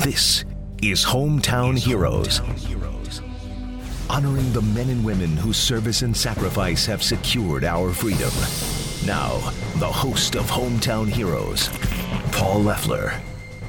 This is Hometown Heroes. Honoring the men and women whose service and sacrifice have secured our freedom. Now, the host of Hometown Heroes, Paul Leffler.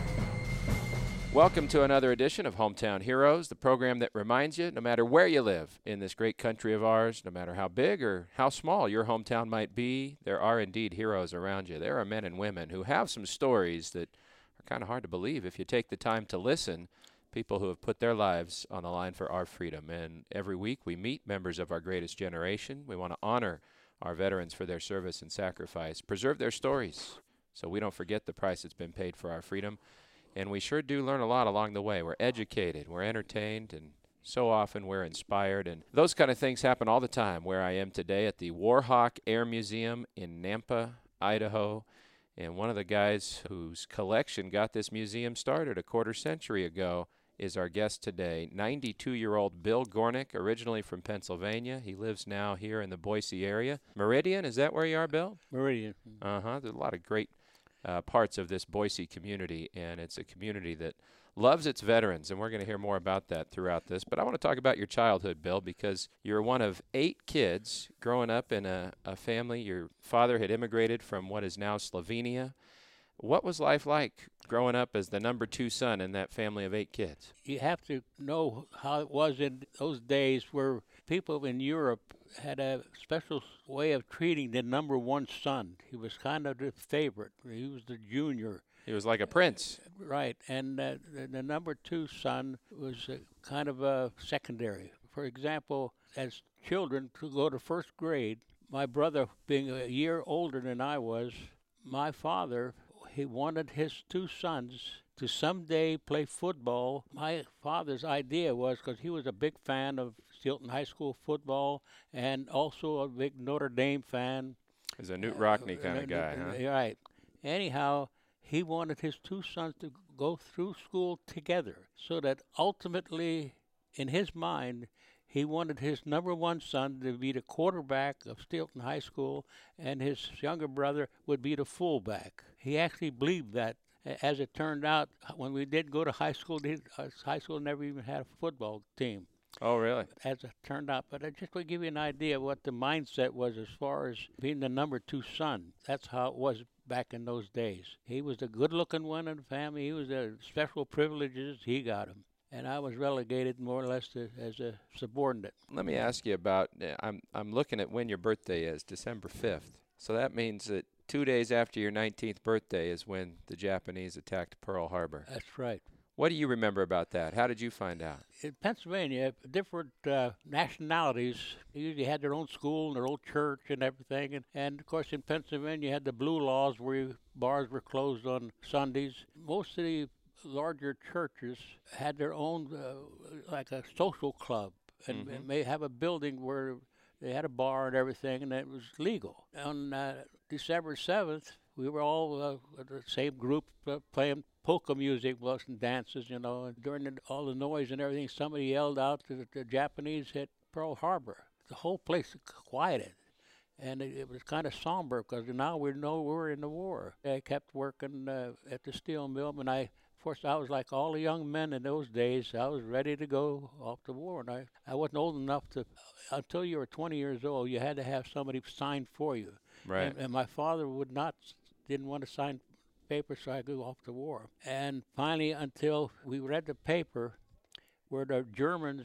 Welcome to another edition of Hometown Heroes, the program that reminds you, no matter where you live in this great country of ours, no matter how big or how small your hometown might be, there are indeed heroes around you. There are men and women who have some stories that are kind of hard to believe if you take the time to listen. People who have put their lives on the line for our freedom. And every week we meet members of our greatest generation. We want to honor our veterans for their service and sacrifice, preserve their stories so we don't forget the price that's been paid for our freedom. And we sure do learn a lot along the way. We're educated, we're entertained, and so often we're inspired. And those kind of things happen all the time where I am today at the Warhawk Air Museum in Nampa, Idaho. And one of the guys whose collection got this museum started a quarter century ago is our guest today, 92-year-old Bill Gornick, originally from Pennsylvania. He lives now here in the Boise area. Meridian, is that where you are, Bill? Meridian. Uh-huh. There's a lot of great parts of this Boise community, and it's a community that loves its veterans, and we're going to hear more about that throughout this. But I want to talk about your childhood, Bill, because you're one of 8 kids growing up in a family. Your father had immigrated from what is now Slovenia. What was life like growing up as the number 2 son in that family of 8 kids? You have to know how it was in those days where people in Europe had a special way of treating the number 1 son. He was kind of the favorite. He was the junior. He was like a prince. Right, and the number 2 son was kind of a secondary. For example, as children to go to first grade, my brother being a year older than I was, my father, he wanted his 2 sons to someday play football. My father's idea was, because he was a big fan of Stilton High School football and also a big Notre Dame fan. He's a Newt Rockne kind of guy, huh? Right. Anyhow, he wanted his 2 sons to go through school together so that ultimately, in his mind, he wanted his number 1 son to be the quarterback of Stilton High School, and his younger brother would be the fullback. He actually believed that. As it turned out, when we did go to high school never even had a football team. Oh, really? As it turned out. But just to give you an idea of what the mindset was as far as being the number 2 son. That's how it was back in those days. He was the good-looking one in the family. He was the special privileges. He got them. And I was relegated more or less as a subordinate. Let me ask you about, I'm looking at when your birthday is, December 5th. So that means that 2 days after your 19th birthday is when the Japanese attacked Pearl Harbor. That's right. What do you remember about that? How did you find out? In Pennsylvania, different nationalities usually had their own school and their own church and everything. And of course, in Pennsylvania, you had the blue laws where bars were closed on Sundays. Most of the larger churches had their own, like a social club, and may have a building where they had a bar and everything, and it was legal. On December 7th, we were all the same group playing polka music, and dances, and during all the noise and everything, somebody yelled out that the Japanese hit Pearl Harbor. The whole place quieted, and it was kind of somber because now we know we're in the war. I kept working at the steel mill, and of course, I was like all the young men in those days. I was ready to go off to war, and I wasn't old enough to. Until you were 20 years old, you had to have somebody sign for you. Right. And my father didn't want to sign papers, so I could go off to war. And finally, until we read the paper where the Germans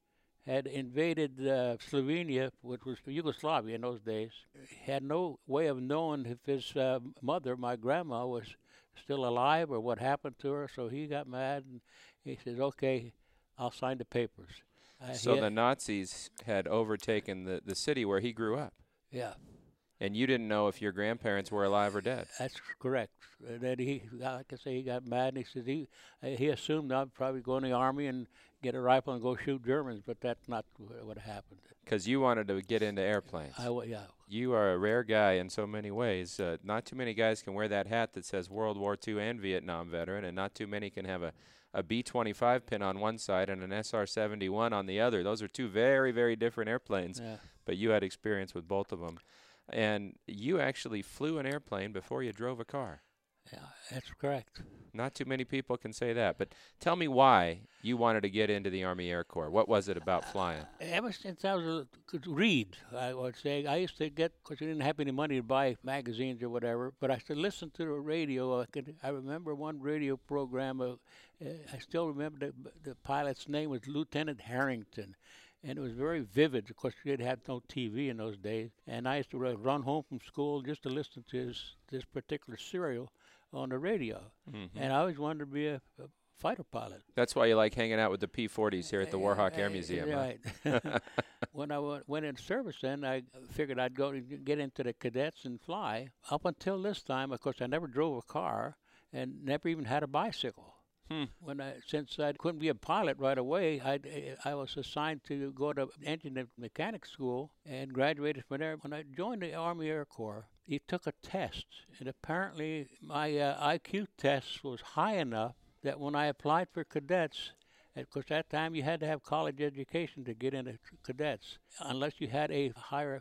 had invaded Slovenia, which was Yugoslavia in those days, he had no way of knowing if his mother, my grandma, was still alive or what happened to her, so he got mad and he said, okay, I'll sign the papers. So the Nazis had overtaken the city where he grew up. Yeah. And you didn't know if your grandparents were alive or dead. That's correct. And then like I say, he got mad and he said he assumed I'd probably go in the army and get a rifle and go shoot Germans, but that's not what happened. Because you wanted to get into airplanes. Yeah. You are a rare guy in so many ways. Not too many guys can wear that hat that says World War II and Vietnam veteran, and not too many can have a B-25 pin on one side and an SR-71 on the other. Those are 2 very, very different airplanes, but you had experience with both of them. And you actually flew an airplane before you drove a car. Yeah, that's correct. Not too many people can say that. But tell me why you wanted to get into the Army Air Corps. What was it about flying? Ever since I was could read, I would say, I used to get, because I didn't have any money to buy magazines or whatever, but I used to listen to the radio. I remember one radio program, I still remember the pilot's name was Lieutenant Harrington. And it was very vivid. Of course, we didn't have no TV in those days. And I used to run home from school just to listen to this particular serial on the radio. Mm-hmm. And I always wanted to be a fighter pilot. That's why you like hanging out with the P-40s here at the Warhawk Air Museum. Right. Huh? When I went into service then, I figured I'd go to get into the cadets and fly. Up until this time, of course, I never drove a car and never even had a bicycle. Since I couldn't be a pilot right away, I was assigned to go to engine and mechanic school and graduated from there. When I joined the Army Air Corps, he took a test, and apparently my IQ test was high enough that when I applied for cadets, because at that time you had to have college education to get into cadets, unless you had a higher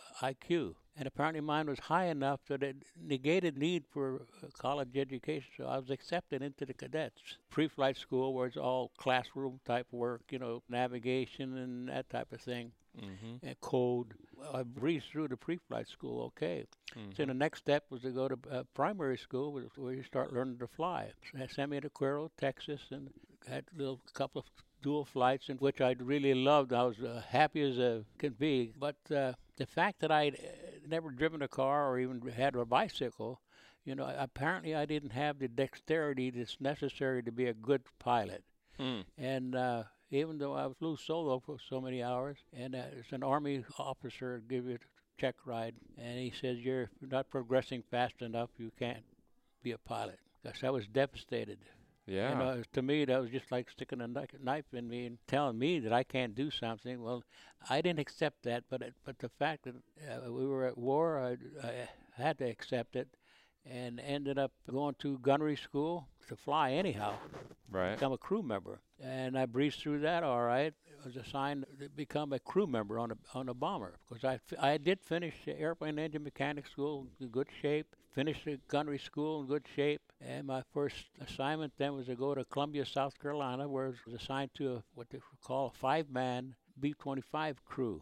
IQ. And apparently mine was high enough that it negated need for college education, so I was accepted into the cadets. Pre-flight school, where it's all classroom type work, navigation and that type of thing, and code. I breezed through the pre-flight school okay. So the next step was to go to primary school, where you start learning to fly. So they sent me to Cuero, Texas, and had a couple of dual flights, in which I really loved. I was happy as could be. But the fact that I'd never driven a car or even had a bicycle, apparently I didn't have the dexterity that's necessary to be a good pilot. And even though I flew solo for so many hours, and it's an Army officer give you a check ride, and he says, you're not progressing fast enough, you can't be a pilot. Because I was devastated. Yeah. To me, that was just like sticking a knife in me and telling me that I can't do something. Well, I didn't accept that, but the fact that we were at war, I had to accept it, and ended up going to gunnery school to fly anyhow. Right. Become a crew member, and I breezed through that all right. I was assigned to become a crew member on a bomber, because I did finish the airplane engine mechanic school in good shape. Finished the gunnery school in good shape, and my first assignment then was to go to Columbia, South Carolina, where I was assigned to what they call a 5-man B-25 crew.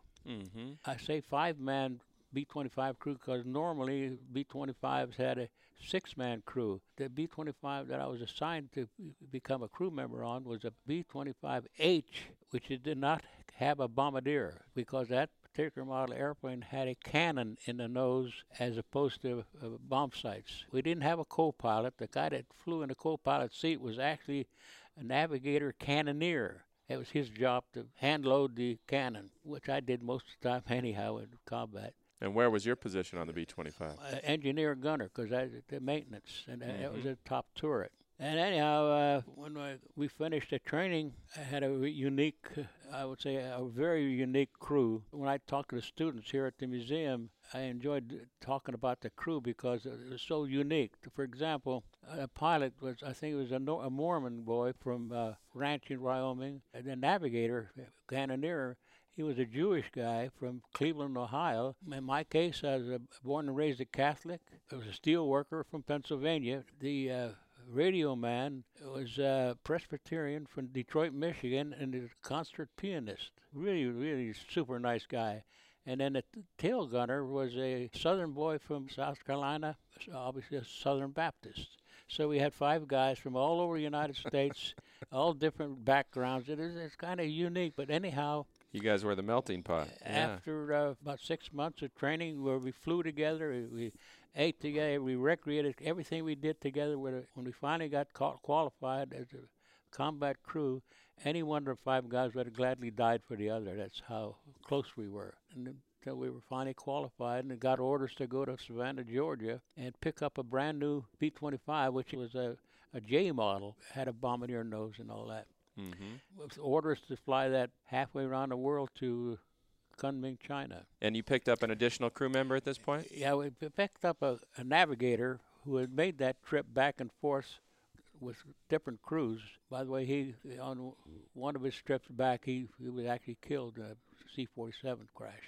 I say 5-man B-25 crew because normally B-25s had a 6-man crew. The B-25 that I was assigned to become a crew member on was a B-25H, which it did not have a bombardier, because that particular model airplane had a cannon in the nose as opposed to bomb sights. We didn't have a co-pilot. The guy that flew in the co-pilot seat was actually a navigator cannoneer. It was his job to hand load the cannon, which I did most of the time anyhow in combat. And where was your position on the B-25? Engineer gunner, because I did the maintenance, and that was a top turret. And anyhow, when we finished the training, I had a unique, I would say a very unique crew. When I talk to the students here at the museum, I enjoyed talking about the crew because it was so unique. For example, a pilot was, I think it was a Mormon boy from Ranch in Wyoming. And the navigator, cannoneer, he was a Jewish guy from Cleveland, Ohio. In my case, I was born and raised a Catholic. I was a steel worker from Pennsylvania. The radio man was a Presbyterian from Detroit, Michigan, and a concert pianist. Really, really super nice guy. And then the tail gunner was a Southern boy from South Carolina, obviously a Southern Baptist. So we had 5 guys from all over the United States, all different backgrounds. It's kind of unique, but anyhow. You guys were the melting pot. After about 6 months of training where we flew together, we ate together, we recreated, everything we did together. When we finally got qualified as a combat crew, any one of the 5 guys would have gladly died for the other. That's how close we were. And until we were finally qualified and got orders to go to Savannah, Georgia, and pick up a brand new B-25, which was a J model, had a bombardier nose and all that. With orders to fly that halfway around the world to Kunming, China. And you picked up an additional crew member at this point? Yeah, we picked up a navigator who had made that trip back and forth with different crews. By the way, he on one of his trips back, he was actually killed in a C-47 crash.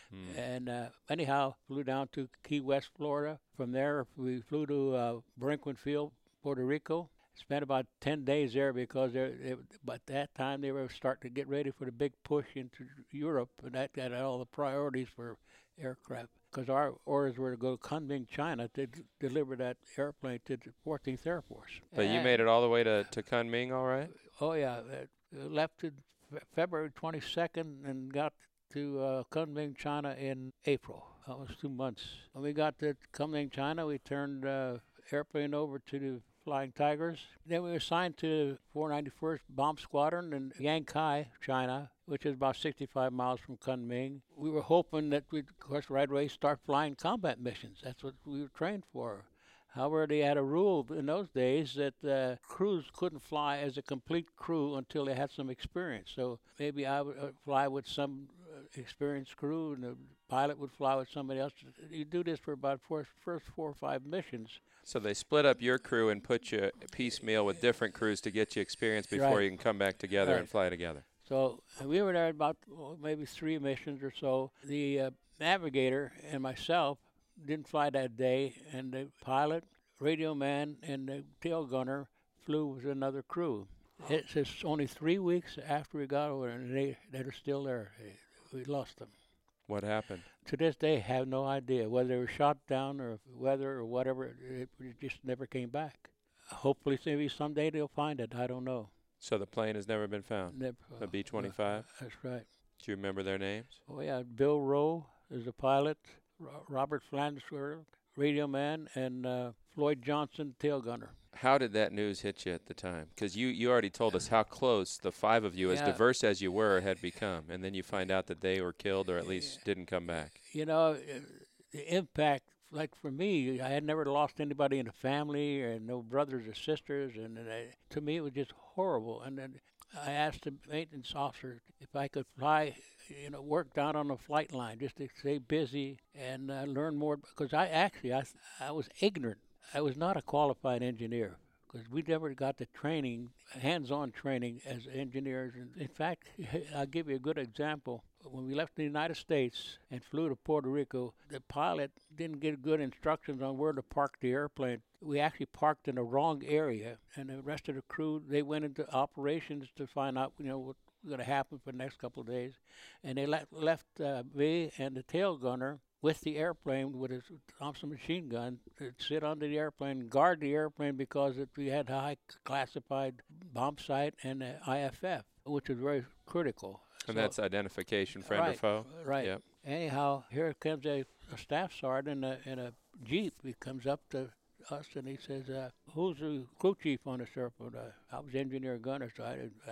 And anyhow, flew down to Key West, Florida. From there, we flew to Brinkman Field, Puerto Rico. Spent about 10 days there because by that time they were starting to get ready for the big push into Europe, and that got all the priorities for aircraft. Because our orders were to go to Kunming, China, to deliver that airplane to the 14th Air Force. But you made it all the way to Kunming, all right? Oh, yeah. Left in February 22nd and got to Kunming, China in April. Almost 2 months. When we got to Kunming, China, we turned airplane over to the Flying Tigers. Then we were assigned to 491st Bomb Squadron in Yankai, China, which is about 65 miles from Kunming. We were hoping that we'd, of course, right away start flying combat missions. That's what we were trained for. However, they had a rule in those days that crews couldn't fly as a complete crew until they had some experience. So maybe I would fly with some experienced crew, and the pilot would fly with somebody else. You do this for about first 4 or 5 missions. So they split up your crew and put you piecemeal with different crews to get you experience before you can come back together and fly together. So we were there about maybe 3 missions or so. The navigator and myself didn't fly that day, and the pilot, radio man, and the tail gunner flew with another crew. It's just only 3 weeks after we got over, and they're still there. We lost them. What happened? To this day, have no idea whether they were shot down or weather or whatever. It just never came back. Hopefully, maybe someday they'll find it. I don't know. So the plane has never been found? Never. The B-25? That's right. Do you remember their names? Oh, yeah. Bill Rowe is the pilot. Robert Flandsworth, radio man, and Floyd Johnson, tail gunner. How did that news hit you at the time? Because you already told us how close the 5 of you, as diverse as you were, had become. And then you find out that they were killed or at least didn't come back. You know, the impact, like for me, I had never lost anybody in the family or no brothers or sisters. And to me, it was just horrible. And then I asked the maintenance officer if I could fly, work down on the flight line just to stay busy and learn more. Because I was ignorant. I was not a qualified engineer because we never got the training, hands-on training as engineers. And in fact, I'll give you a good example. When we left the United States and flew to Puerto Rico, the pilot didn't get good instructions on where to park the airplane. We actually parked in the wrong area, and the rest of the crew, they went into operations to find out, what was going to happen for the next couple of days. And they left me and the tail gunner with the airplane with his Thompson machine gun to sit under the airplane and guard the airplane because we had a high classified bomb sight and IFF, which is very critical. And that's identification, friend or foe? Right. Yep. Anyhow, here comes a staff sergeant in a Jeep. He comes up to us and he says, who's the crew chief on this airplane? I was engineer gunner, so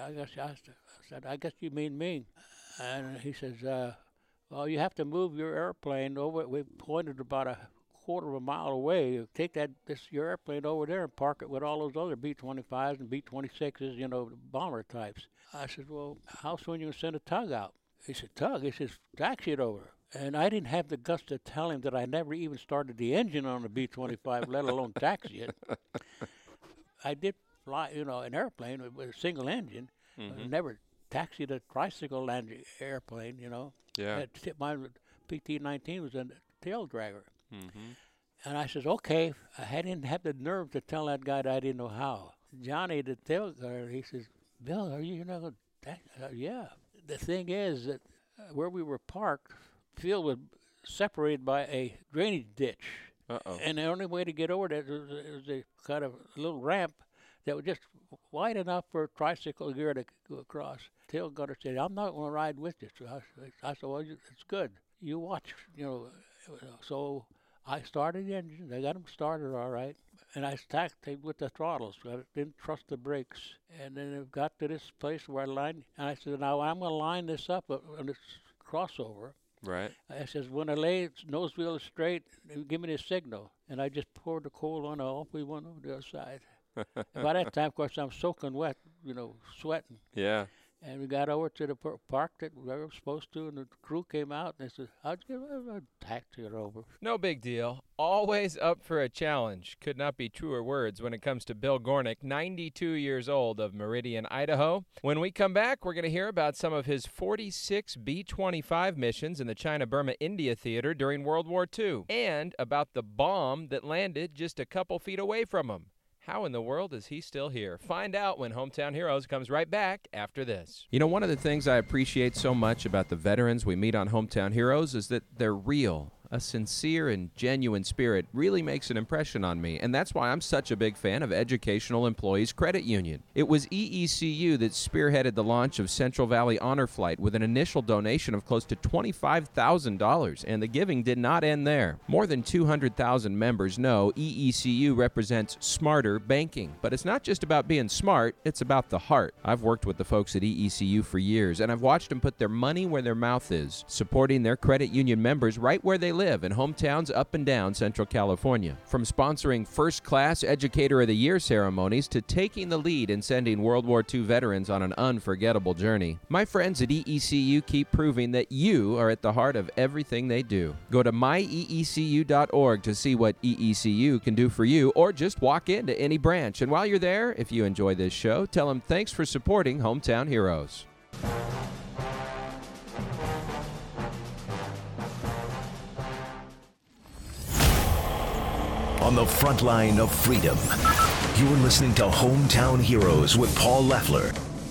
I guess you mean me. And he says, well, you have to move your airplane over. We pointed about a quarter of a mile away. You take your airplane over there and park it with all those other B-25s and B-26s, bomber types. I said, well, how soon you going to send a tug out? He said, tug? He says, taxi it over. And I didn't have the guts to tell him that I never even started the engine on a B-25, let alone taxi it. I did fly, an airplane with a single engine. I never taxied a tricycle airplane, Yeah. My PT-19 was a tail dragger. And I says, okay. I didn't have the nerve to tell that guy that I didn't know how. Johnny, the tail guard, he says, Bill, are you going to yeah. The thing is that where we were parked, the field was separated by a drainage ditch. Uh-oh. And the only way to get over that was a kind of little ramp that was just wide enough for a tricycle gear to go across. Tail gunner said, I'm not going to ride with you. So I said, well, it's good. You watch, So I started the engine. I got them started all right. And I stacked it with the throttles. So I didn't trust the brakes. And then it got to this place where I lined. And I said, now I'm going to line this up on this crossover. Right. I says, when I lay nose wheel is straight, give me the signal. And I just poured the coal on off. We went over the other side. By that time, of course, I'm soaking wet, sweating. Yeah. And we got over to the park that we were supposed to, and the crew came out, and they said, I'll give a taxi it over. No big deal. Always up for a challenge. Could not be truer words when it comes to Bill Gornick, 92 years old, of Meridian, Idaho. When we come back, we're going to hear about some of his 46 B-25 missions in the China-Burma-India theater during World War II, and about the bomb that landed just a couple feet away from him. How in the world is he still here? Find out when Hometown Heroes comes right back after this. You know, one of the things I appreciate so much about the veterans we meet on Hometown Heroes is that they're real. A sincere and genuine spirit really makes an impression on me, and that's why I'm such a big fan of Educational Employees Credit Union. It was EECU that spearheaded the launch of Central Valley Honor Flight with an initial donation of close to $25,000, and the giving did not end there. More than 200,000 members know EECU represents smarter banking, but it's not just about being smart, it's about the heart. I've worked with the folks at EECU for years, and I've watched them put their money where their mouth is, supporting their credit union members right where they live in hometowns up and down Central California. From sponsoring first-class Educator of the Year ceremonies to taking the lead in sending World War II veterans on an unforgettable journey, my friends at EECU keep proving that you are at the heart of everything they do. Go to myeecu.org to see what EECU can do for you, or just walk into any branch. And while you're there, if you enjoy this show, tell them thanks for supporting Hometown Heroes. On the front line of freedom, you're listening to Hometown Heroes with Paul Leffler.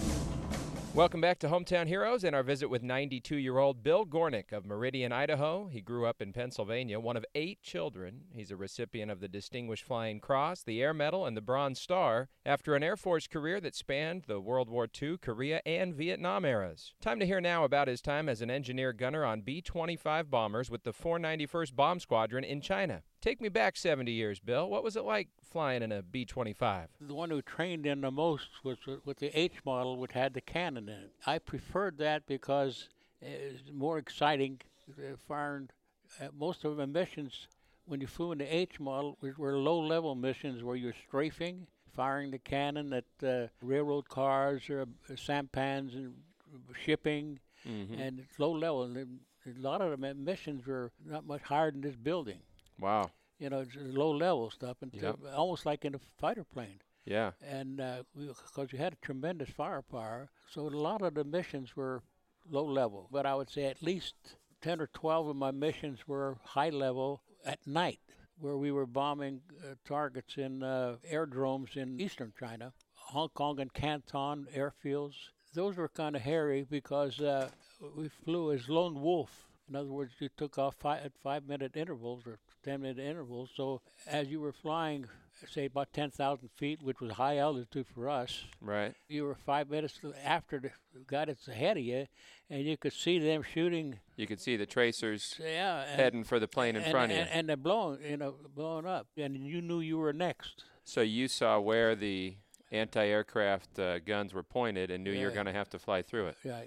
Welcome back to Hometown Heroes and our visit with 92-year-old Bill Gornick of Meridian, Idaho. He grew up in Pennsylvania, one of 8 children. He's a recipient of the Distinguished Flying Cross, the Air Medal, and the Bronze Star after an Air Force career that spanned the World War II, Korea, and Vietnam eras. Time to hear now about his time as an engineer gunner on B-25 bombers with the 491st Bomb Squadron in China. Take me back 70 years, Bill. What was it like flying in a B-25? The one who trained in the most was with the H model, which had the cannon in it. I preferred that because it was more exciting. Firing most of the missions when you flew in the H model were low-level missions where you're strafing, firing the cannon at railroad cars or sampans and shipping, and it's low-level. And a lot of the missions were not much higher than this building. Wow. You know, it's low-level stuff, and almost like in a fighter plane. Yeah. And because you had a tremendous firepower, so a lot of the missions were low-level. But I would say at least 10 or 12 of my missions were high-level at night, where we were bombing targets in airdromes in eastern China, Hong Kong and Canton airfields. Those were kind of hairy because we flew as lone wolf. In other words, you took off at 5-minute intervals or 10-minute intervals. So as you were flying, say about 10,000 feet, which was high altitude for us, right? You were 5 minutes after the guy that's ahead of you, and you could see them shooting. You could see the tracers heading for the plane in front of you. And they're blowing up, and you knew you were next. So you saw where the anti-aircraft guns were pointed and knew you were going to have to fly through it. Right,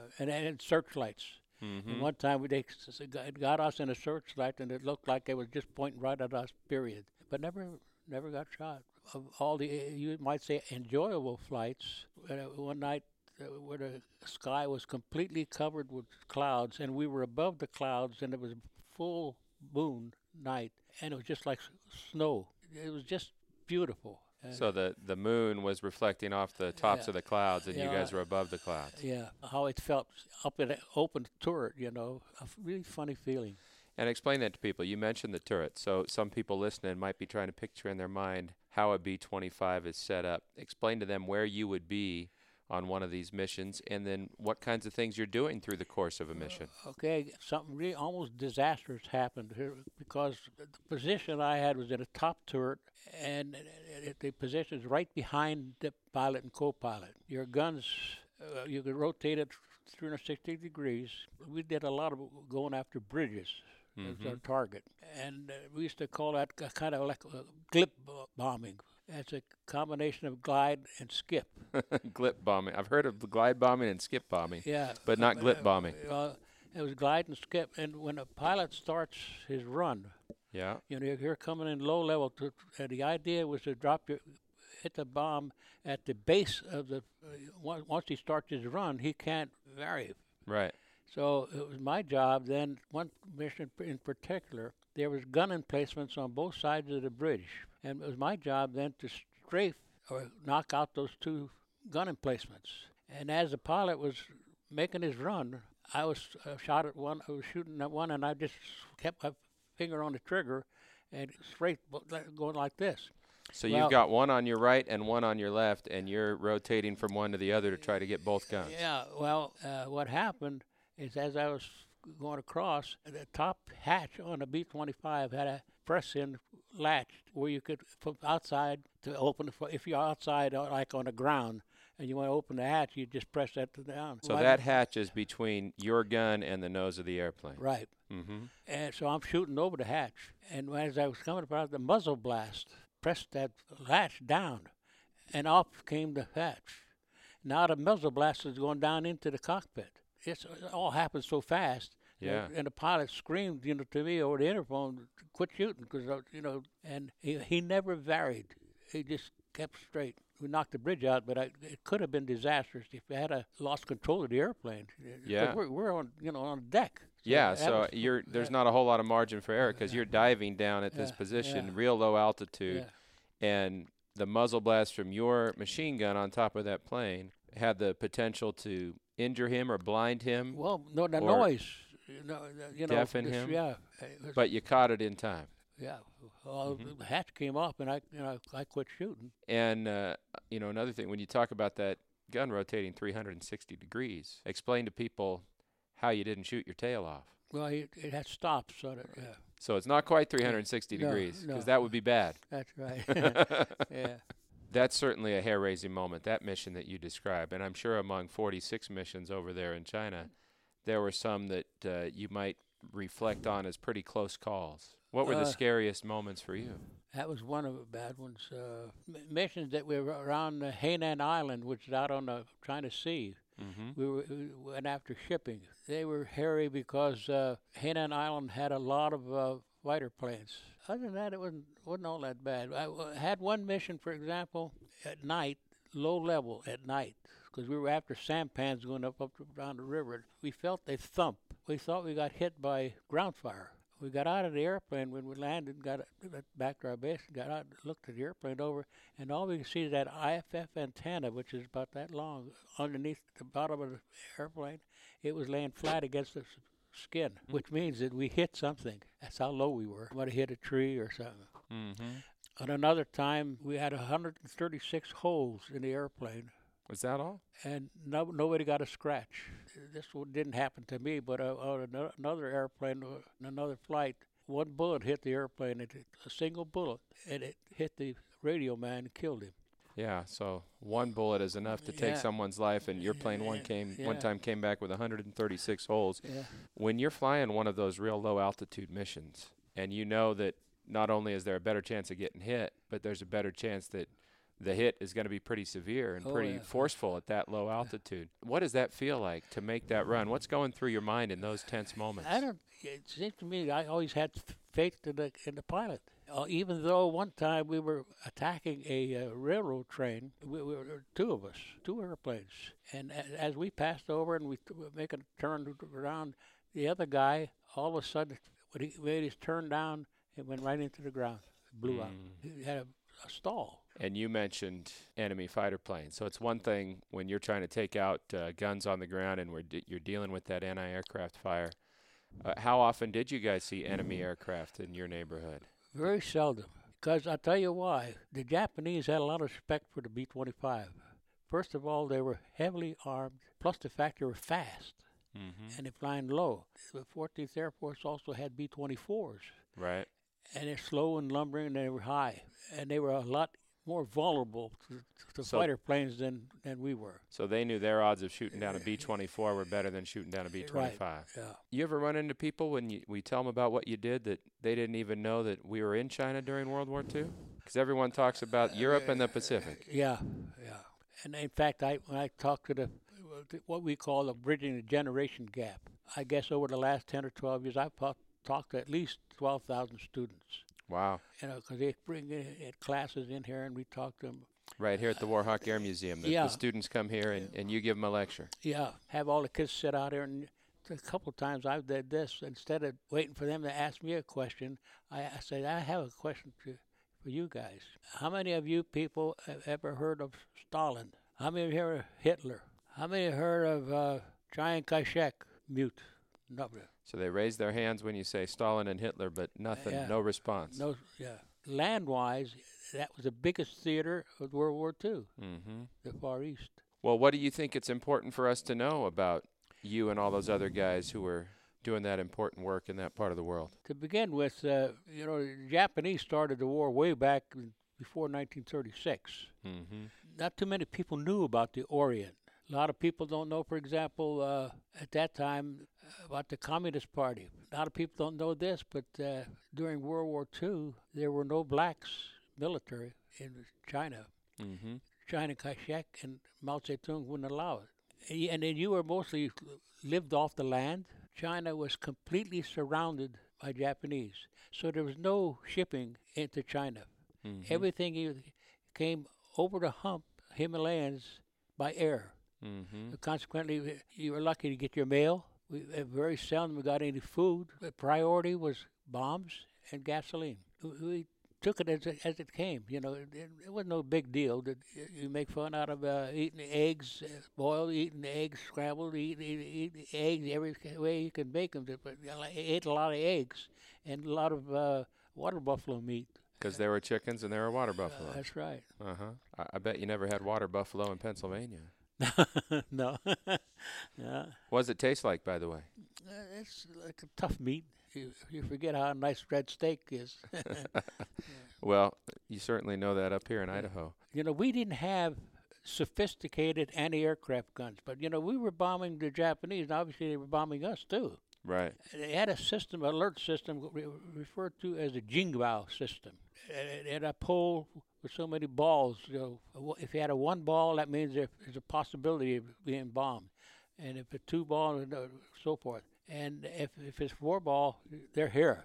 and searchlights. And one time they got us in a searchlight, and it looked like they was just pointing right at us, period. But never got shot. Of all the, you might say, enjoyable flights, one night where the sky was completely covered with clouds, and we were above the clouds, and it was full moon night, and it was just like snow. It was just beautiful. So the moon was reflecting off the tops of the clouds, and you guys were above the clouds. Yeah, how it felt up in an open turret, a really funny feeling. And explain that to people. You mentioned the turret, so some people listening might be trying to picture in their mind how a B-25 is set up. Explain to them where you would be on one of these missions, and then what kinds of things you're doing through the course of a mission. Okay, something really almost disastrous happened here because the position I had was in a top turret, and the position is right behind the pilot and co-pilot. Your guns, you could rotate it 360 degrees. We did a lot of going after bridges as our target, and we used to call that kind of like glip bombing. It's a combination of glide and skip. Glip bombing. I've heard of glide bombing and skip bombing. Yeah. But not glip bombing. It was glide and skip. And when a pilot starts his run, you're coming in low level. And the idea was to drop your hit the bomb at the base of the. Once he starts his run, he can't vary. Right. So it was my job then. One mission in particular, there was gun emplacements on both sides of the bridge, and it was my job then to strafe or knock out those two gun emplacements. And as the pilot was making his run, I was shot at one. I was shooting at one, and I just kept my finger on the trigger, and straight going like this. So you've got one on your right and one on your left, and you're rotating from one to the other to try to get both guns. Yeah. Well, what happened is as I was going across, the top hatch on the B-25 had a press-in latch where you could, from outside, to open. If you're outside, like on the ground, and you want to open the hatch, you just press that down. So that hatch is between your gun and the nose of the airplane. Right. Mm-hmm. And so I'm shooting over the hatch, and as I was coming about the muzzle blast, pressed that latch down, and off came the hatch. Now the muzzle blast is going down into the cockpit. It all happened so fast. Yeah. And the pilot screamed, to me over the interphone, "Quit shooting!" Because and he never varied. He just kept straight. We knocked the bridge out, but it could have been disastrous if we had lost control of the airplane. Yeah. We're on on deck. So yeah, so there's not a whole lot of margin for error because you're diving down at this position, real low altitude, and the muzzle blast from your machine gun on top of that plane had the potential to injure him or blind him. Well, no, the noise, deafen him. Yeah, but you caught it in time. Yeah, well, the hatch came up, and I quit shooting. And another thing, when you talk about that gun rotating 360 degrees, explain to people how you didn't shoot your tail off. Well, it had stopped, So it's not quite 360 degrees, because that would be bad. That's right. Yeah. That's certainly a hair-raising moment, that mission that you described. And I'm sure among 46 missions over there in China, there were some that you might reflect on as pretty close calls. What were the scariest moments for you? That was one of the bad ones. Missions that we were around Hainan Island, which is out on the China Sea. Mm-hmm. We went after shipping. They were hairy because Hainan Island had a lot of fighter planes. Other than that, it wasn't all that bad. I had one mission, for example, at night, low level at night, because we were after sampans going up down the river. We felt a thump. We thought we got hit by ground fire. We got out of the airplane when we landed, got back to our base, got out, looked at the airplane over, and all we could see is that IFF antenna, which is about that long, underneath the bottom of the airplane. It was laying flat against the skin, which means that we hit something. That's how low we were. Might have hit a tree or something. Mm-hmm. And another time, we had 136 holes in the airplane. Was that all? And nobody got a scratch. This didn't happen to me, but on another airplane, another flight, one bullet hit the airplane, a single bullet, and it hit the radio man and killed him. Yeah, so one bullet is enough to take someone's life, and your plane one time came back with 136 holes. Yeah. When you're flying one of those real low altitude missions, and you know that not only is there a better chance of getting hit, but there's a better chance that the hit is going to be pretty severe and pretty forceful at that low altitude. What does that feel like to make that run? What's going through your mind in those tense moments? It seems to me I always had faith in the pilot. Even though one time we were attacking a railroad train, we were two of us, two airplanes. And as we passed over and we were making a turn around, the other guy, all of a sudden, when he made his turn down, it went right into the ground, blew out. He had a stall. And you mentioned enemy fighter planes. So it's one thing when you're trying to take out guns on the ground and you're dealing with that anti-aircraft fire. How often did you guys see enemy aircraft in your neighborhood? Very seldom. Because I'll tell you why. The Japanese had a lot of respect for the B-25. First of all, they were heavily armed, plus the fact they were fast. Mm-hmm. And they're flying low. The 14th Air Force also had B-24s. Right. And they're slow and lumbering, and they were high. And they were a lot more vulnerable to fighter planes than we were. So they knew their odds of shooting down a B-24 were better than shooting down a B-25. Right, yeah. You ever run into people when we tell them about what you did that they didn't even know that we were in China during World War II? Because everyone talks about Europe and the Pacific. Yeah. And in fact, when I talked to what we call the bridging the generation gap, I guess over the last 10 or 12 years, I've talked to at least 12,000 students. Wow. Because they bring in classes in here, and we talk to them. Right here at the Warhawk Air Museum. The students come here and you give them a lecture. Yeah, have all the kids sit out here, and a couple of times I've did this. Instead of waiting for them to ask me a question, I said, I have a question for you guys. How many of you people have ever heard of Stalin? How many of you heard of Hitler? How many have heard of Chiang Kai-shek? Mute. Nobody. So they raise their hands when you say Stalin and Hitler, but nothing, no response. No, yeah. Land-wise, that was the biggest theater of World War II, the Far East. Well, what do you think it's important for us to know about you and all those other guys who were doing that important work in that part of the world? To begin with, the Japanese started the war way back before 1936. Not too many people knew about the Orient. A lot of people don't know, for example, at that time, about the Communist Party. A lot of people don't know this, but during World War II, there were no blacks military in China. Chiang Kai-shek and Mao Zedong wouldn't allow it. And then you were mostly lived off the land. China was completely surrounded by Japanese. So there was no shipping into China. Everything came over the hump, Himalayas, by air. Consequently, you were lucky to get your mail. We very seldom got any food. The priority was bombs and gasoline. We took it as it came. You know, it was no big deal. You make fun out of eating eggs boiled, eating eggs scrambled, eating eggs every way you can make them. But I ate a lot of eggs and a lot of water buffalo meat. Because there were chickens and there were water buffalo. That's right. I bet you never had water buffalo in Pennsylvania. No. Yeah. What does it taste like, by the way? It's like a tough meat. You forget how nice red steak is. Well, you certainly know that up here in Idaho. You know, we didn't have sophisticated anti-aircraft guns, but, you know, we were bombing the Japanese, and obviously they were bombing us, too. Right. They had a system, alert system, referred to as a Jingbao system. It had a pole with so many balls. You know, if you had a one ball, that means there's a possibility of being bombed. And if it's two ball, and so forth. And if it's four ball, they're here.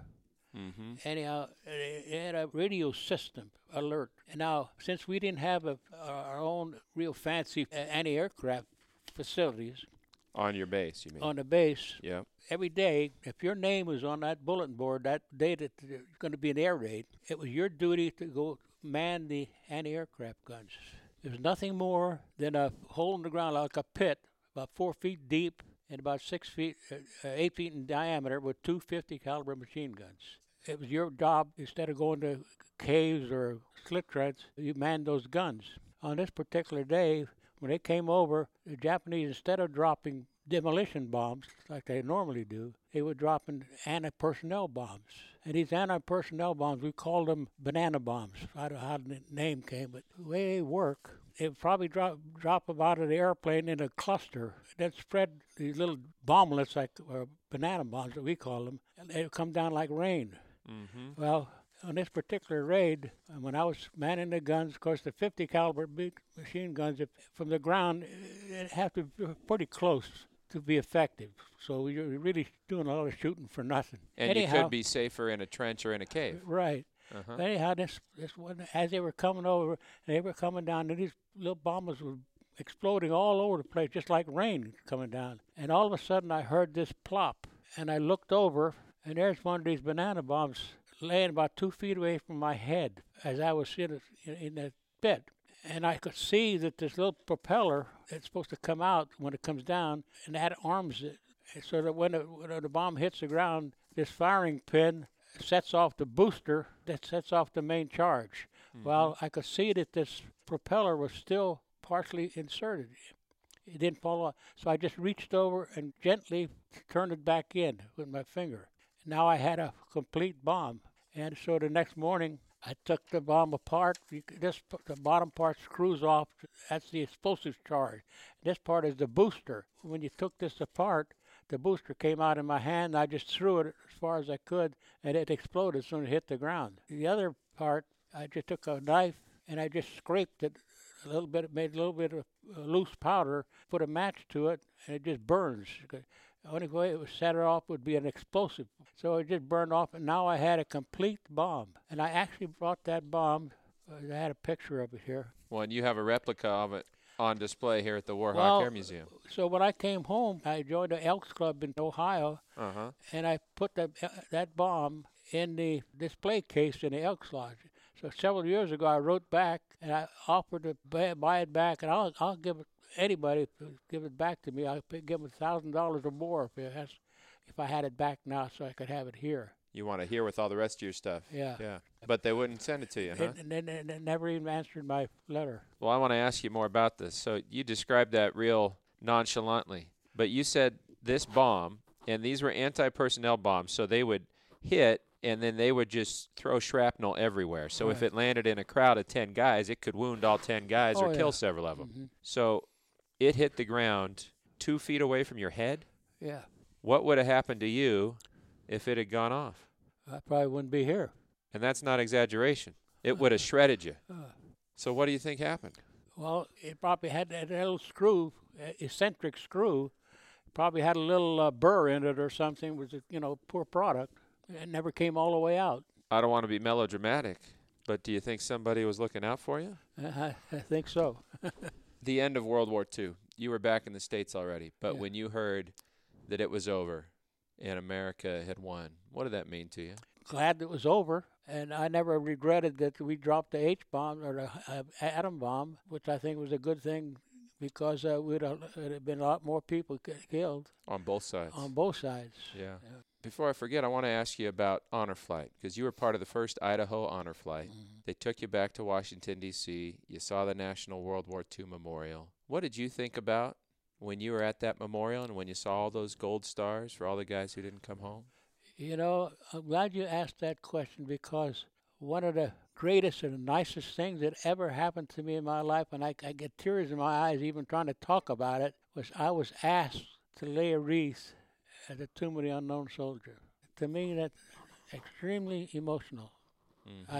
Anyhow, it had a radio system alert. And now, since we didn't have our own real fancy anti-aircraft facilities, on your base, you mean? On the base. Yeah. Every day, if your name was on that bulletin board that day that there's going to be an air raid, it was your duty to go man the anti-aircraft guns. There's nothing more than a hole in the ground like a pit, about 4 feet deep and about 8 feet in diameter with 250 caliber machine guns. It was your job, instead of going to caves or slit treads, you manned those guns. On this particular day, when they came over, the Japanese, instead of dropping demolition bombs like they normally do, they were dropping anti-personnel bombs. And these anti-personnel bombs, we called them banana bombs. I don't know how the name came, but the way they work, they would probably drop them out of the airplane in a cluster, then spread these little bomblets, like banana bombs that we call them, and they would come down like rain. Well, on this particular raid, when I was manning the guns, of course, the 50 caliber big machine guns, from the ground, it have to be pretty close to be effective. So you're really doing a lot of shooting for nothing. And anyhow, you could be safer in a trench or in a cave. Right. Anyhow, this one, as they were coming over, they were coming down, and these little bombers were exploding all over the place, just like rain coming down. And all of a sudden, I heard this plop, and I looked over, and there's one of these banana bombs laying about 2 feet away from my head as I was sitting in that pit. And I could see that this little propeller that's supposed to come out when it comes down, and that arms it. And so that when the bomb hits the ground, this firing pin sets off the booster that sets off the main charge. Well, I could see that this propeller was still partially inserted. It didn't fall off. So I just reached over and gently turned it back in with my finger. Now I had a complete bomb. And so the next morning, I took the bomb apart. The bottom part screws off. That's the explosive charge. This part is the booster. When you took this apart, the booster came out in my hand. I just threw it as far as I could, and it exploded as soon as it hit the ground. The other part, I just took a knife, and I just scraped it a little bit, made a little bit of loose powder, put a match to it, and it just burns. The only way it would set it off would be an explosive. So it just burned off, and now I had a complete bomb. And I actually brought that bomb I had a picture of it here. Well, and you have a replica of it on display here at the Warhawk Air Museum. So when I came home, I joined the Elks Club in Ohio, and I put that bomb in the display case in the Elks Lodge. So several years ago, I wrote back, and I offered to buy it back, and I'll give it anybody to give it back to me. I'll give them $1,000 or more if I had it back now, so I could have it here. You want it here with all the rest of your stuff. Yeah. But they wouldn't send it to you, huh? And they never even answered my letter. Well, I want to ask you more about this. So you described that real nonchalantly, but you said this bomb, and these were anti-personnel bombs, so they would hit, and then they would just throw shrapnel everywhere. So if it landed in a crowd of 10 guys, it could wound all 10 guys or kill several of them. Mm-hmm. So it hit the ground 2 feet away from your head? Yeah. What would have happened to you if it had gone off? I probably wouldn't be here. And that's not exaggeration. It would have shredded you. So what do you think happened? Well, it probably had that little screw, eccentric screw, probably had a little burr in it or something. It was a poor product. It never came all the way out. I don't want to be melodramatic, but do you think somebody was looking out for you? I think so. The end of World War II. You were back in the States already, but when you heard that it was over and America had won, what did that mean to you? Glad it was over, and I never regretted that we dropped the H-bomb or the atom bomb, which I think was a good thing because it'd have been a lot more people killed. On both sides. On both sides. Yeah. Before I forget, I want to ask you about Honor Flight, because you were part of the first Idaho Honor Flight. Mm-hmm. They took you back to Washington, D.C. You saw the National World War II Memorial. What did you think about when you were at that memorial and when you saw all those gold stars for all the guys who didn't come home? I'm glad you asked that question because one of the greatest and the nicest things that ever happened to me in my life, and I get tears in my eyes even trying to talk about it, was I was asked to lay a wreath at the Tomb of the Unknown Soldier. To me, that's extremely emotional. Mm-hmm.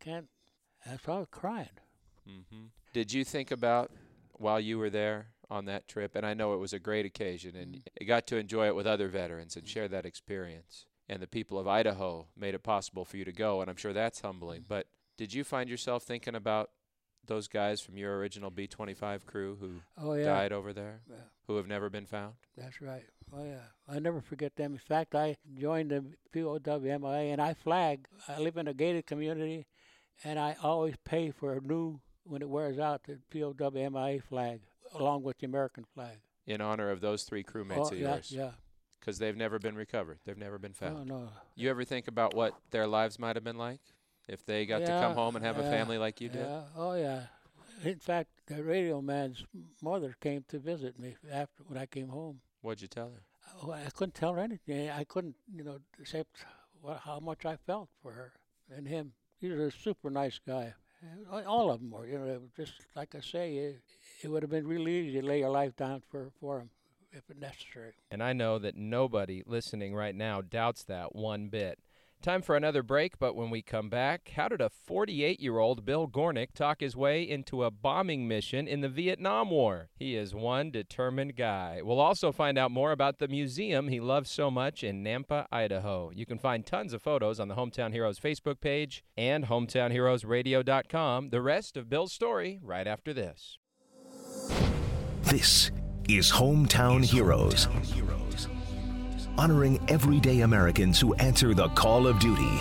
I started crying. Mm-hmm. Did you think about, while you were there on that trip, and I know it was a great occasion, and you got to enjoy it with other veterans and share that experience, and the people of Idaho made it possible for you to go, and I'm sure that's humbling, but did you find yourself thinking about those guys from your original B-25 crew who died over there, who have never been found? That's right. Oh, yeah. I never forget them. In fact, I joined the POW-MIA, and I flag. I live in a gated community, and I always pay for a new, when it wears out, the POW-MIA flag, along with the American flag. In honor of those 3 crewmates of yours? Yeah. Because they've never been recovered. They've never been found. No. You ever think about what their lives might have been like if they got to come home and have a family like you did? Oh, yeah. In fact, the radio man's mother came to visit me when I came home. What'd you tell her? I couldn't tell her anything. I couldn't, except how much I felt for her and him. He was a super nice guy. All of them were, just like I say, it would have been really easy to lay your life down for him if necessary. And I know that nobody listening right now doubts that one bit. Time for another break, but when we come back, how did a 48-year-old Bill Gornick talk his way into a bombing mission in the Vietnam War? He is one determined guy. We'll also find out more about the museum he loves so much in Nampa, Idaho. You can find tons of photos on the Hometown Heroes Facebook page and hometownheroesradio.com. The rest of Bill's story right after this. This is Hometown Heroes. Honoring everyday Americans who answer the call of duty.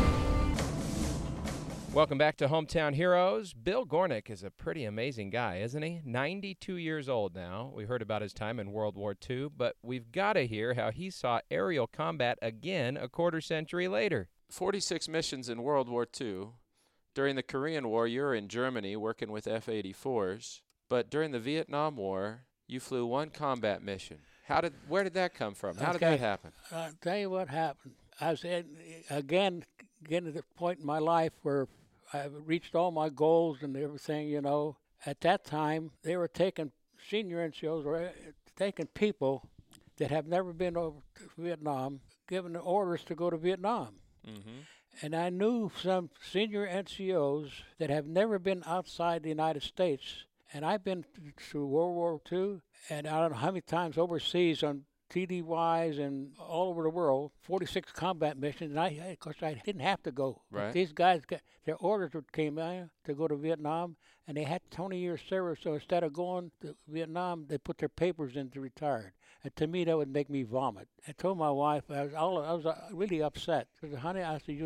Welcome back to Hometown Heroes. Bill Gornick is a pretty amazing guy, isn't he? 92 years old now. We heard about his time in World War II, but we've got to hear how he saw aerial combat again a quarter century later. 46 missions in World War II. During the Korean War, you were in Germany working with F-84s, but during the Vietnam War, you flew one combat mission. Where did that come from? How did that happen? I'll tell you what happened. I was getting to the point in my life where I reached all my goals and everything, At that time, they were taking, senior NCOs were taking people that have never been over to Vietnam, giving orders to go to Vietnam. Mm-hmm. And I knew some senior NCOs that have never been outside the United States. And I've been through World War II, and I don't know how many times overseas on TDYs and all over the world, 46 combat missions, and of course, I didn't have to go. Right. But these guys, their orders came out to go to Vietnam, and they had 20 years service, so instead of going to Vietnam, they put their papers in to retire. And to me, that would make me vomit. I told my wife, I was really upset. I said, honey, I said,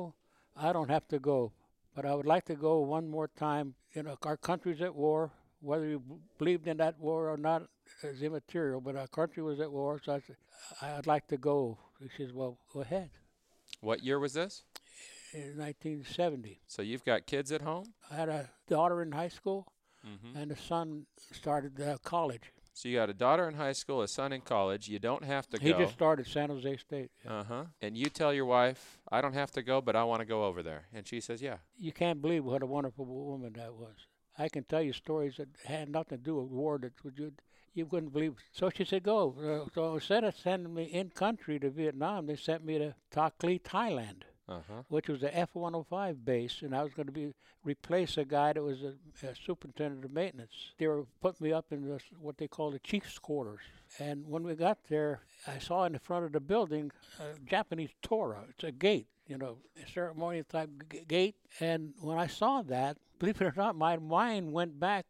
I don't have to go, but I would like to go one more time. Our country's at war. Whether you believed in that war or not is immaterial, but our country was at war, so I said, I'd like to go. She says, well, go ahead. What year was this? In 1970. So you've got kids at home? I had a daughter in high school, Mm-hmm. and a son started college. So you got a daughter in high school, a son in college. You don't have to go. He just started San Jose State. Yeah. Uh-huh. And you tell your wife, I don't have to go, but I want to go over there. And she says, yeah. You can't believe what a wonderful woman that was. I can tell you stories that had nothing to do with war that you wouldn't believe. So she said, go. So instead of sending me in country to Vietnam, they sent me to Tak Ly, Thailand, which was the F-105 base, and I was going to replace a guy that was a superintendent of maintenance. They were putting me up in what they call the chief's quarters. And when we got there, I saw in the front of the building a Japanese Torah. It's a gate, a ceremonial type gate. And when I saw that, believe it or not, my mind went back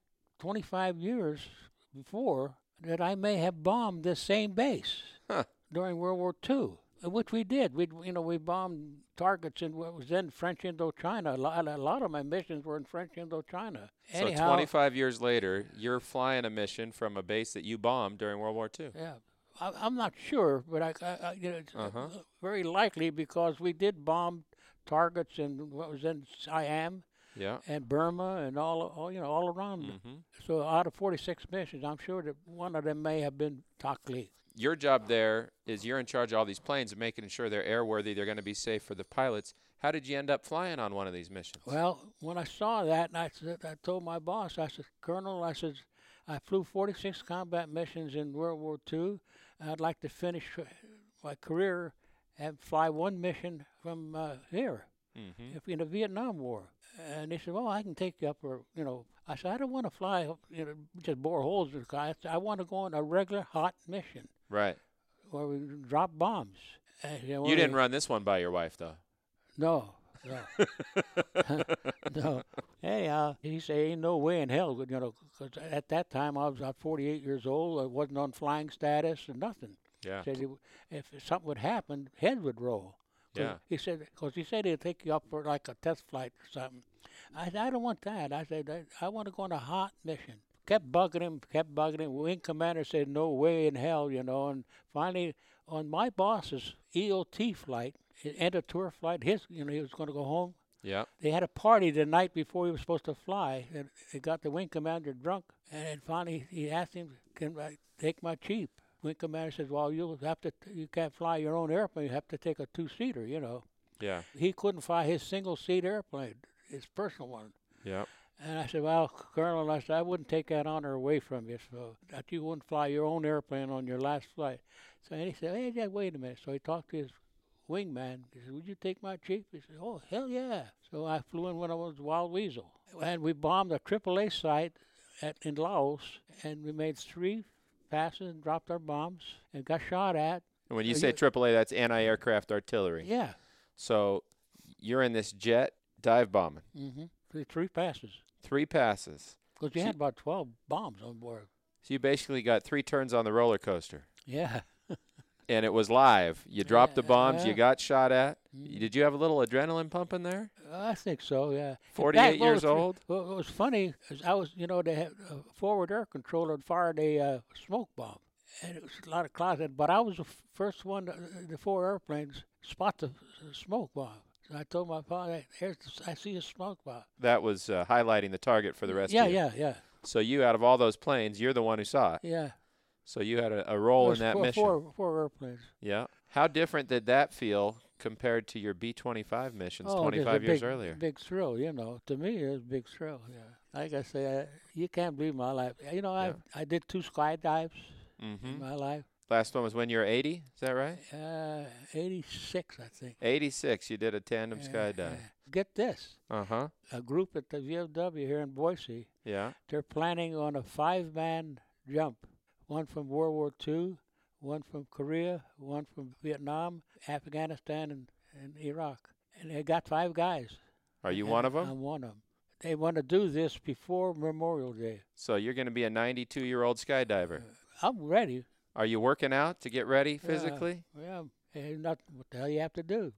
25 years before that I may have bombed this same base during World War II, which we did. We bombed targets in what was then French Indochina. A lot of my missions were in French Indochina. So 25 years later, you're flying a mission from a base that you bombed during World War II. Yeah. I'm not sure, but it's very likely because we did bomb targets in what was then Siam. Yeah. And Burma and all around. Mm-hmm. So out of 46 missions, I'm sure that one of them may have been Tak Ly. Your job there is you're in charge of all these planes and making sure they're airworthy, they're going to be safe for the pilots. How did you end up flying on one of these missions? Well, when I saw that, I told my boss, I said, Colonel, I flew 46 combat missions in World War II. I'd like to finish my career and fly one mission from here in the Vietnam War. And they said, well, I can take you up, I said, I don't want to fly, just bore holes in the sky. I want to go on a regular hot mission. Right. Where we drop bombs. You didn't run this one by your wife, though. No. No. Hey, he said, ain't no way in hell, because at that time I was about 48 years old. I wasn't on flying status or nothing. Yeah. He said, if something would happen, head would roll. Yeah. He said he'd take you up for like a test flight or something. I said, I don't want that. I said, I want to go on a hot mission. Kept bugging him. Wing commander said, no way in hell, And finally, on my boss's EOT flight, end of tour flight, he was going to go home. Yeah. They had a party the night before he was supposed to fly. And they got the wing commander drunk. And finally, he asked him, can I take my chief? Wing commander says, well, you can't fly your own airplane. You have to take a two-seater, Yeah. He couldn't fly his single-seat airplane, his personal one. Yeah. And I said, well, Colonel, I wouldn't take that honor away from you, so that you wouldn't fly your own airplane on your last flight. So he said, hey, wait a minute. So he talked to his wingman. He said, would you take my chief? He said, oh, hell yeah. So I flew in when I was Wild Weasel. And we bombed a AAA site in Laos, and we made 3 passes and dropped our bombs and got shot at. And when you say AAA, that's anti-aircraft artillery. Yeah. So you're in this jet dive bombing. Mm-hmm. 3 passes. 3 passes. Because you had about 12 bombs on board. So you basically got 3 turns on the roller coaster. Yeah. And it was live. You dropped the bombs. Yeah. You got shot at. Did you have a little adrenaline pumping there? I think so, yeah. 48 years old? Well, what was funny is I was, they had a forward air controller and fired a smoke bomb. And it was a lot of closet, but I was the first one, the 4 airplanes, spot the smoke bomb. So I told my father, I see a smoke bomb. That was highlighting the target for the rest of you. Yeah. So you, out of all those planes, you're the one who saw it. Yeah. So you had a role in that mission. 4 airplanes. Yeah. How different did that feel compared to your B-25 missions 25 years earlier? Big thrill, To me, it was a big thrill, yeah. Like I say, you can't believe my life. I did 2 skydives in my life. Last one was when you were 80, is that right? 86, I think. 86, you did a tandem skydive. Get this. Uh-huh. A group at the VFW here in Boise, Yeah. they're planning on a 5-man jump. One from World War II, one from Korea, one from Vietnam, Afghanistan, and Iraq. And they got 5 guys. Are you one of them? I'm one of them. They want to do this before Memorial Day. So you're going to be a 92-year-old skydiver. I'm ready. Are you working out to get ready physically? Yeah. Not what the hell you have to do.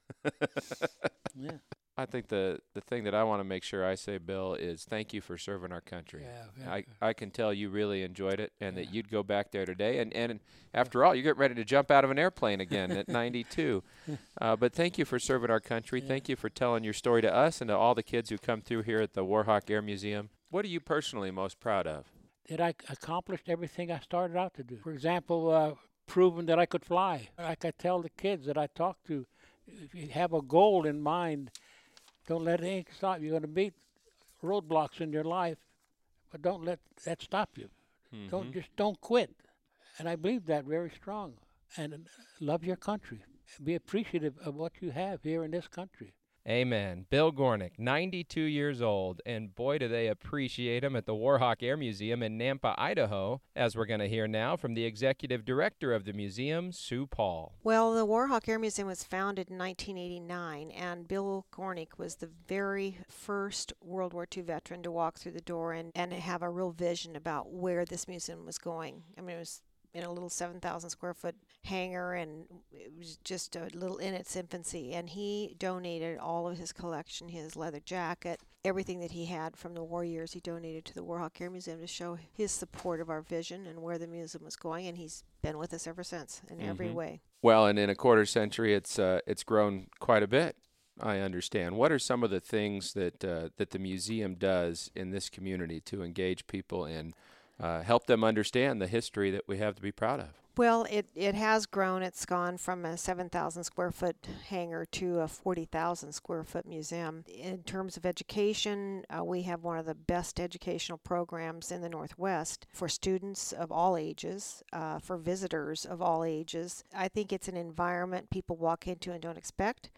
Yeah. I think the thing that I want to make sure I say, Bill, is thank you for serving our country. Yeah. I can tell you really enjoyed it and that you'd go back there today. And after all, you're getting ready to jump out of an airplane again at 92. But thank you for serving our country. Yeah. Thank you for telling your story to us and to all the kids who come through here at the Warhawk Air Museum. What are you personally most proud of? That I accomplished everything I started out to do. For example, proving that I could fly. Like I tell the kids that I talk to, if you have a goal in mind, don't let anything stop you. You're going to meet roadblocks in your life, but don't let that stop you. Mm-hmm. Don't quit. And I believe that very strong. And love your country. Be appreciative of what you have here in this country. Amen. Bill Gornick, 92 years old, and boy, do they appreciate him at the Warhawk Air Museum in Nampa, Idaho, as we're going to hear now from the executive director of the museum, Sue Paul. Well, the Warhawk Air Museum was founded in 1989, and Bill Gornick was the very first World War II veteran to walk through the door and have a real vision about where this museum was going. I mean, it was in a little 7,000 square foot hangar, and it was just a little in its infancy. And he donated all of his collection, his leather jacket, everything that he had from the war years, he donated to the Warhawk Air Museum to show his support of our vision and where the museum was going. And he's been with us ever since in every way. Well, and in a quarter century, it's grown quite a bit, I understand. What are some of the things that the museum does in this community to engage people and help them understand the history that we have to be proud of? Well, it has grown. It's gone from a 7,000 square foot hangar to a 40,000 square foot museum. In terms of education, we have one of the best educational programs in the Northwest for students of all ages, for visitors of all ages. I think it's an environment people walk into and don't expect.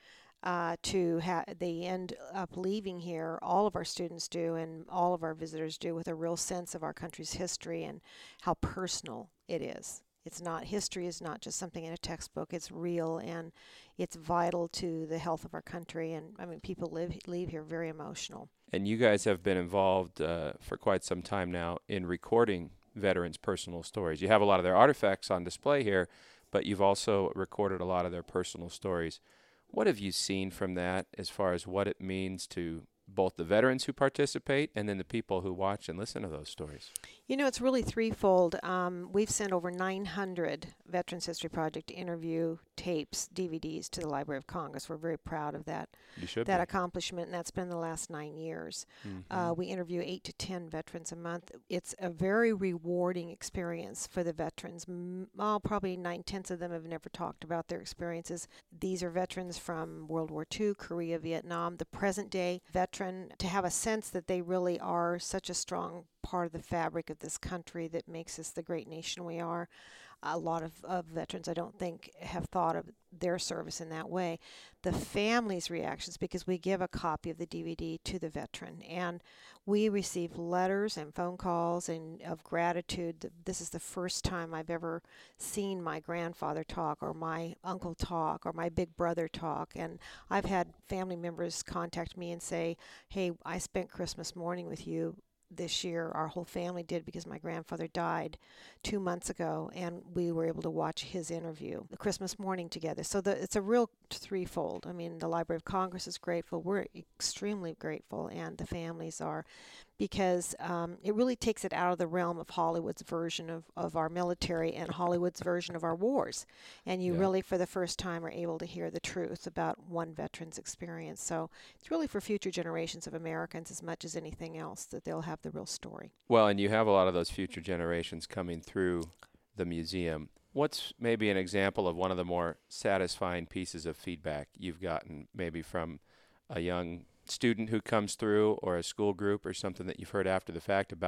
They end up leaving here, all of our students do and all of our visitors do, with a real sense of our country's history and how personal it is. History is not just something in a textbook. It's real and it's vital to the health of our country. And I mean, people leave here very emotional. And you guys have been involved for quite some time now in recording veterans' personal stories. You have a lot of their artifacts on display here, but you've also recorded a lot of their personal stories. What have you seen from that as far as what it means to both the veterans who participate and then the people who watch and listen to those stories? You know, it's really threefold. We've sent over 900 Veterans History Project interview tapes, DVDs, to the Library of Congress. We're very proud of that accomplishment, and that's been the last 9 years. Mm-hmm. We interview 8 to 10 veterans a month. It's a very rewarding experience for the veterans. Probably 9/10 of them have never talked about their experiences. These are veterans from World War II, Korea, Vietnam, the present day veteran, to have a sense that they really are such a strong part of the fabric of this country that makes us the great nation we are. A lot of veterans, I don't think, have thought of their service in that way. The family's reactions, because we give a copy of the DVD to the veteran, and we receive letters and phone calls and of gratitude. This is the first time I've ever seen my grandfather talk, or my uncle talk, or my big brother talk. And I've had family members contact me and say, hey, I spent Christmas morning with you this year. Our whole family did, because my grandfather died 2 months ago, and we were able to watch his interview, the Christmas morning together. So it's a real threefold. I mean, the Library of Congress is grateful. We're extremely grateful, and the families are, because it really takes it out of the realm of Hollywood's version of our military and Hollywood's version of our wars. And you really, for the first time, are able to hear the truth about one veteran's experience. So it's really for future generations of Americans as much as anything else, that they'll have the real story. Well, and you have a lot of those future generations coming through the museum. What's maybe an example of one of the more satisfying pieces of feedback you've gotten, maybe from a young student who comes through, or a school group, or something that you've heard after the fact about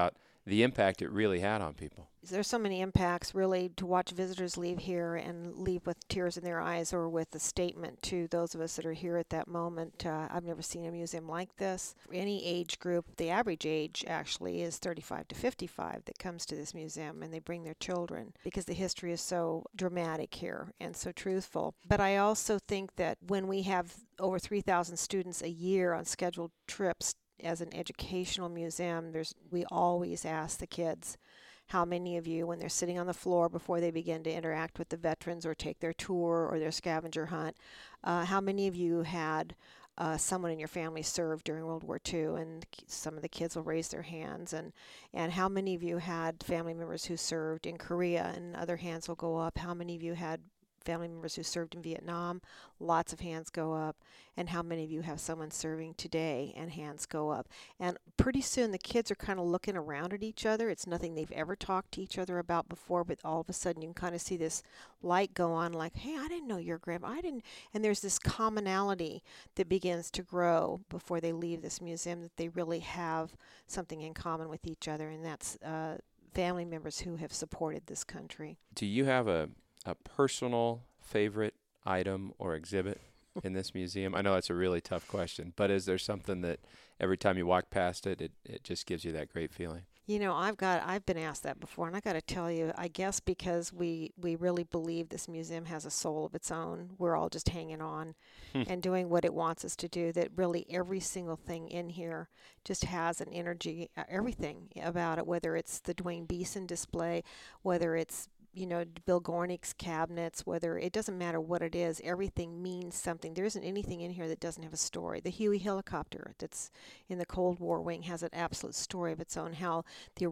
the impact it really had on people. There's so many impacts, really, to watch visitors leave here and leave with tears in their eyes or with a statement to those of us that are here at that moment. I've never seen a museum like this. For any age group, the average age actually is 35 to 55 that comes to this museum, and they bring their children because the history is so dramatic here and so truthful. But I also think that when we have over 3,000 students a year on scheduled trips as an educational museum, we always ask the kids, how many of you, when they're sitting on the floor before they begin to interact with the veterans or take their tour or their scavenger hunt, how many of you had someone in your family served during World War II? And some of the kids will raise their hands. And how many of you had family members who served in Korea? And other hands will go up. How many of you had family members who served in Vietnam? Lots of hands go up. And how many of you have someone serving today? And hands go up. And pretty soon the kids are kind of looking around at each other. It's nothing they've ever talked to each other about before, but all of a sudden you can kind of see this light go on, like, hey, I didn't know your grandma. I didn't. And there's this commonality that begins to grow before they leave this museum, that they really have something in common with each other, and that's family members who have supported this country. Do you have a personal favorite item or exhibit in this museum? I know that's a really tough question, but is there something that every time you walk past it, it just gives you that great feeling? You know, I've been asked that before, and I got to tell you, I guess because we really believe this museum has a soul of its own. We're all just hanging on and doing what it wants us to do, that really every single thing in here just has an energy, everything about it, whether it's the Dwayne Beeson display, whether it's Bill Gornick's cabinets, it doesn't matter what it is, everything means something. There isn't anything in here that doesn't have a story. The Huey helicopter that's in the Cold War wing has an absolute story of its own, how the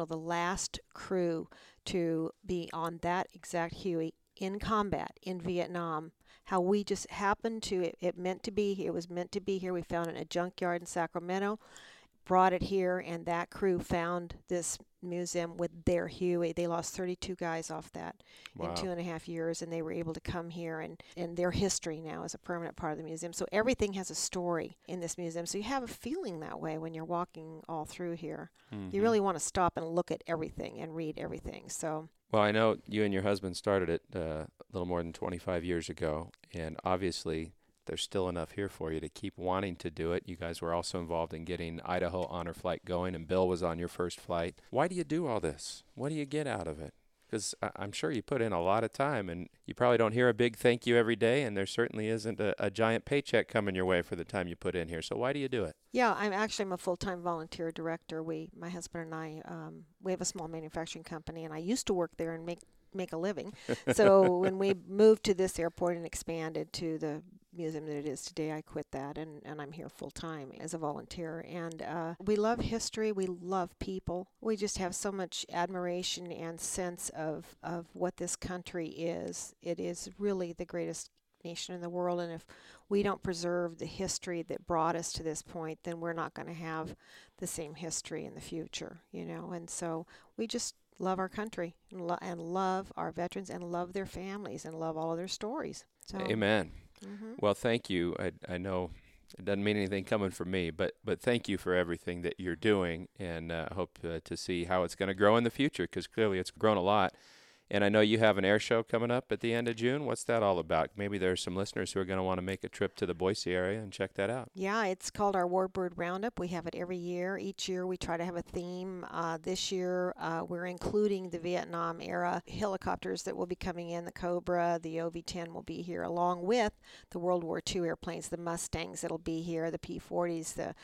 last crew to be on that exact Huey in combat in Vietnam, how we just happened to, it was meant to be here. We found it in a junkyard in Sacramento, brought it here, and that crew found this museum with their Huey. They lost 32 guys off that in 2.5 years, and they were able to come here, and their history now is a permanent part of the museum. So everything has a story in this museum. So you have a feeling that way when you're walking all through here. You really want to stop and look at everything and read everything. So. Well, I know you and your husband started it a little more than 25 years ago, and obviously there's still enough here for you to keep wanting to do it. You guys were also involved in getting Idaho Honor Flight going, and Bill was on your first flight. Why do you do all this? What do you get out of it? Because I'm sure you put in a lot of time, and you probably don't hear a big thank you every day, and there certainly isn't a giant paycheck coming your way for the time you put in here. So why do you do it? Yeah, I'm a full-time volunteer director. My husband and I, we have a small manufacturing company, and I used to work there and make a living. So when we moved to this airport and expanded to the museum that it is today, I quit that, and I'm here full-time as a volunteer. And we love history. We love people. We just have so much admiration and sense of what this country is. It is really the greatest nation in the world, and if we don't preserve the history that brought us to this point, then we're not going to have the same history in the future, And so we just love our country and love our veterans and love their families and love all of their stories. So, amen. Well, thank you. I know it doesn't mean anything coming from me, but thank you for everything that you're doing, and hope to see how it's going to grow in the future, because clearly it's grown a lot. And I know you have an air show coming up at the end of June. What's that all about? Maybe there's some listeners who are going to want to make a trip to the Boise area and check that out. Yeah, it's called our Warbird Roundup. We have it every year. Each year we try to have a theme. This year we're including the Vietnam era helicopters that will be coming in. The Cobra, the OV-10 will be here, along with the World War II airplanes, the Mustangs that'll be here, the P-40s, the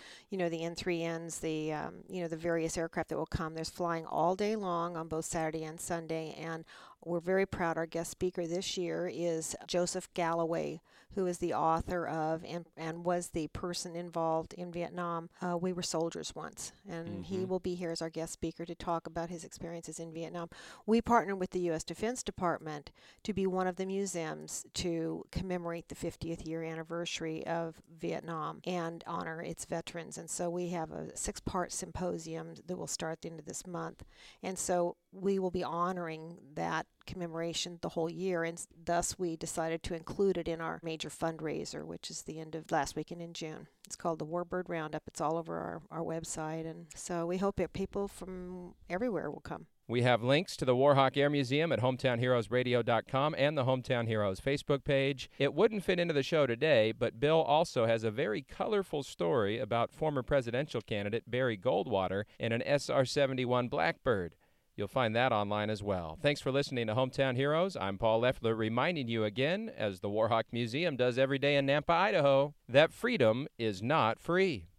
N3Ns, the various aircraft that will come. There's flying all day long on both Saturday and Sunday, and we're very proud. Our guest speaker this year is Joseph Galloway, who is the author of and was the person involved in Vietnam. We Were Soldiers Once, and he will be here as our guest speaker to talk about his experiences in Vietnam. We partnered with the U.S. Defense Department to be one of the museums to commemorate the 50th year anniversary of Vietnam and honor its veterans. And so we have a 6-part symposium that will start at the end of this month. And so we will be honoring that commemoration the whole year, and thus we decided to include it in our major fundraiser, which is the end of last weekend in June. It's called the Warbird Roundup. It's all over our website, and so we hope that people from everywhere will come. We have links to the Warhawk Air Museum at hometownheroesradio.com and the Hometown Heroes Facebook page. It wouldn't fit into the show today, but Bill also has a very colorful story about former presidential candidate Barry Goldwater and an SR-71 Blackbird. You'll find that online as well. Thanks for listening to Hometown Heroes. I'm Paul Leffler, reminding you again, as the Warhawk Museum does every day in Nampa, Idaho, that freedom is not free.